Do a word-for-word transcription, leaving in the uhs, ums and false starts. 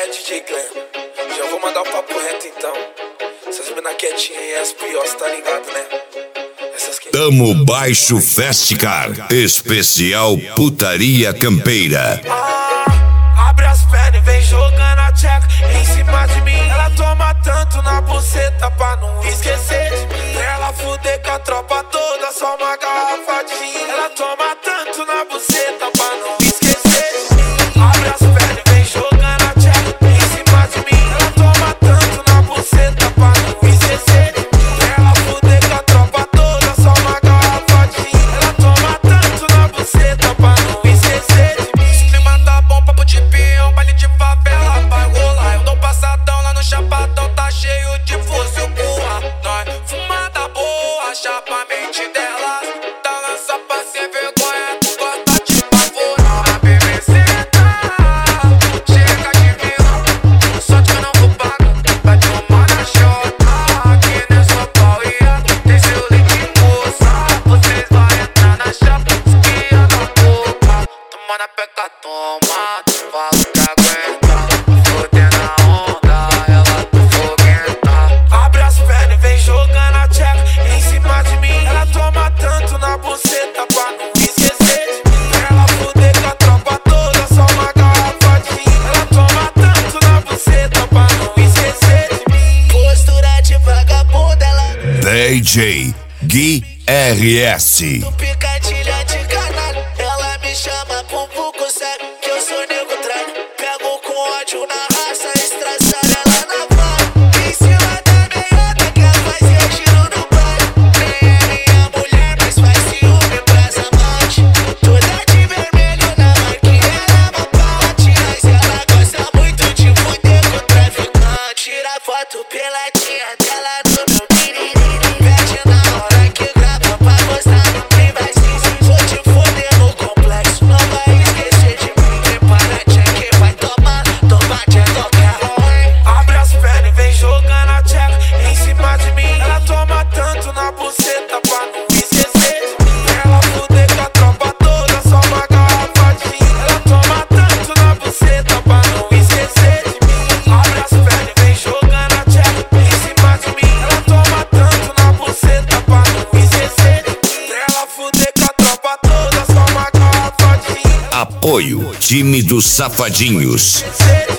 D J Glenn. Já vou mandar o papo reto então. Essas mina quietinhas e as piores, tá ligado, né? Essas que... Tamo Baixo Festicar, especial Putaria Campeira. Ah, abre as pernas e vem jogando a tcheca em cima de mim. Ela toma tanto na buceta pra não esquecer de mim. Pra ela fuder com a tropa toda, só uma garrafa de gin. Ela toma tanto na buceta pra não esquecer de mim. Abre as pernas e vem jogando a tcheca em cima de mim. Ela toma tanto na buceta pra não esquecer de mim. Pra ela fuder com a tropa toda, só uma garrafa de gin. Ela toma tanto na buceta pra não esquecer de mim. Se clima tá bom, papo de peão, baile de favela vai rolar. Eu tô passadão lá no chapadão, tá cheio de fuzil porra. Nós fumada boa, chapa a mente dela. Tá lança pra sem vergonha, tu gosta de pavorar. A B B C tá, chega de vilão. Só que eu não vou pagar, vai tomar na chota. Aqui nessa pauia, tem seu leite moça. Vocês vão entrar na chapa, esquia da boca. Toma na peca, toma, tu fala que aguenta. Fodendo a onda, ela tu foguenta. Abre as pernas e vem jogando a tcheca em cima de mim. Ela toma tanto na buceta pra não esquecer de mim. Pra ela fuder com a tropa toda, só uma garrafa de gin. Ela toma tanto na buceta pra não esquecer de mim. Postura de vagabunda, ela D J Gui R S. no picadilha de canalha. Ela me chama pra um pouco sério, que eu sou nego tralho. Pego com ódio na raça, estraçalha ela na van. Em cima da meiota, quer fazer tiro no baile. Nem é minha mulher, mas faz ciúme pras amantes. Toda de vermelho na marquinha, ela é bate. Mas ela gosta muito de fuder com o traficante. Tira foto peladinha dela no meu piriri. Pede na hora que grava pra postar no privacy. Vou te foder no complexo, não vai esquecer de mim. Prepara check, vai tomar, toma check qualquer ruim. Abre as pernas e vem jogando a tcheca em cima de mim. Ela toma tanto na buceta pra não esquecer de mim. Pra ela fuder com a tropa toda, só uma garrafa de gin. Ela toma tanto na buceta pra não esquecer de mim. Abre as pernas e vem jogando a tcheca em cima de mim. Ela toma tanto na buceta pra não esquecer de mim. Pra ela fuder com a tropa toda, só uma garrafa de gin. Apoio Time dos Safadinhos. Esquecer de